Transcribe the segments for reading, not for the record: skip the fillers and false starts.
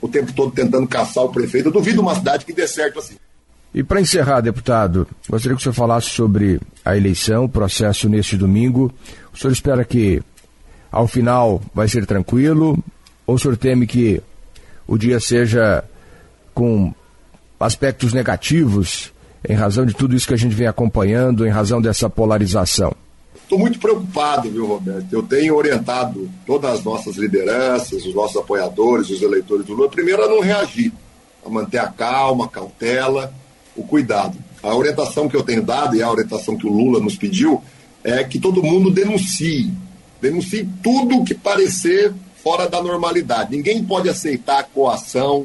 o tempo todo tentando caçar o prefeito. Eu duvido uma cidade que dê certo assim. E para encerrar, deputado, gostaria que o senhor falasse sobre a eleição, o processo neste domingo. O senhor espera que, ao final, vai ser tranquilo? Ou o senhor teme que o dia seja com aspectos negativos, em razão de tudo isso que a gente vem acompanhando, em razão dessa polarização? Estou muito preocupado, viu, Roberto? Eu tenho orientado todas as nossas lideranças, os nossos apoiadores, os eleitores do Lula, primeiro a não reagir, a manter a calma, a cautela, o cuidado. A orientação que eu tenho dado e a orientação que o Lula nos pediu é que todo mundo denuncie tudo que parecer fora da normalidade. Ninguém pode aceitar coação,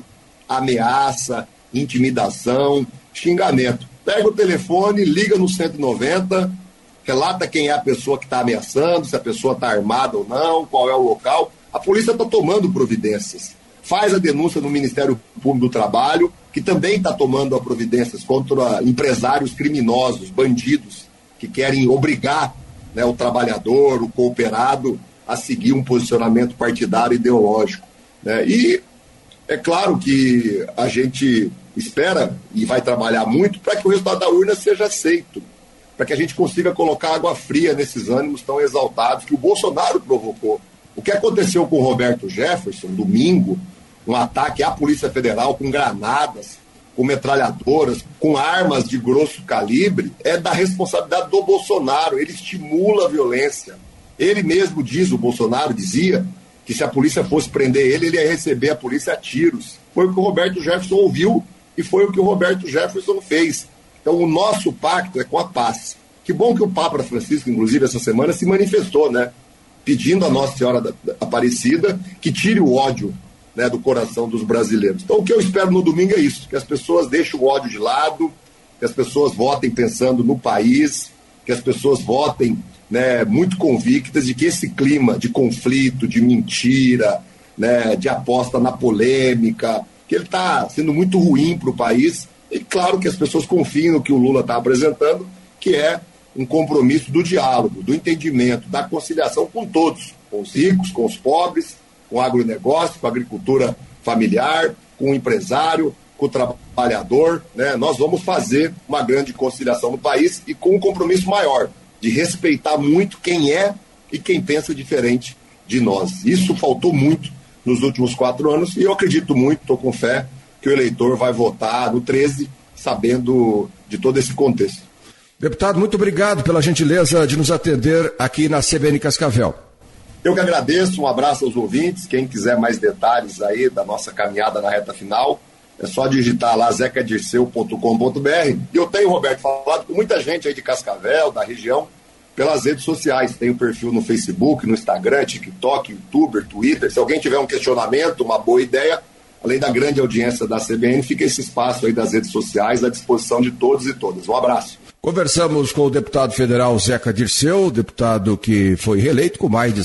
ameaça, intimidação, xingamento. Pega o telefone, liga no 190, relata quem é a pessoa que está ameaçando, se a pessoa está armada ou não, qual é o local. A polícia está tomando providências. Faz a denúncia no Ministério Público do Trabalho, que também está tomando providências contra empresários criminosos, bandidos, que querem obrigar, né, o trabalhador, o cooperado, a seguir um posicionamento partidário ideológico, né? E é claro que a gente espera e vai trabalhar muito para que o resultado da urna seja aceito, para que a gente consiga colocar água fria nesses ânimos tão exaltados que o Bolsonaro provocou. O que aconteceu com o Roberto Jefferson, domingo, um ataque à Polícia Federal com granadas, com metralhadoras, com armas de grosso calibre, é da responsabilidade do Bolsonaro. Ele estimula a violência. Ele mesmo diz, o Bolsonaro dizia, que se a polícia fosse prender ele ia receber a polícia a tiros. Foi o que o Roberto Jefferson ouviu e foi o que o Roberto Jefferson fez. Então o nosso pacto é com a paz. Que bom que o Papa Francisco, inclusive, essa semana se manifestou, né? Pedindo a Nossa Senhora Aparecida que tire o ódio, né, do coração dos brasileiros. Então o que eu espero no domingo é isso, que as pessoas deixem o ódio de lado, que as pessoas votem pensando no país, que as pessoas votem, né, muito convictas de que esse clima de conflito, de mentira, né, de aposta na polêmica, que ele está sendo muito ruim para o país. E claro que as pessoas confiem no que o Lula está apresentando, que é um compromisso do diálogo, do entendimento, da conciliação com todos, com os ricos, com os pobres, com o agronegócio, com a agricultura familiar, com o empresário, com o trabalhador, né? Nós vamos fazer uma grande conciliação no país e com um compromisso maior, de respeitar muito quem é e quem pensa diferente de nós. Isso faltou muito nos últimos 4 anos e eu acredito muito, estou com fé, que o eleitor vai votar no 13, sabendo de todo esse contexto. Deputado, muito obrigado pela gentileza de nos atender aqui na CBN Cascavel. Eu que agradeço, um abraço aos ouvintes. Quem quiser mais detalhes aí da nossa caminhada na reta final, é só digitar lá zecadirceu.com.br. E eu tenho, Roberto, falado com muita gente aí de Cascavel, da região, pelas redes sociais. Tenho perfil no Facebook, no Instagram, TikTok, YouTuber, Twitter. Se alguém tiver um questionamento, uma boa ideia, além da grande audiência da CBN, fica esse espaço aí das redes sociais à disposição de todos e todas. Um abraço. Conversamos com o deputado federal Zeca Dirceu, deputado que foi reeleito com mais de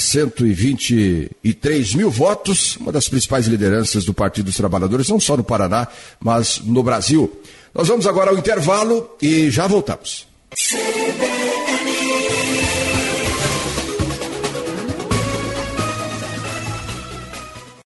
123 mil votos, uma das principais lideranças do Partido dos Trabalhadores, não só no Paraná, mas no Brasil. Nós vamos agora ao intervalo e já voltamos.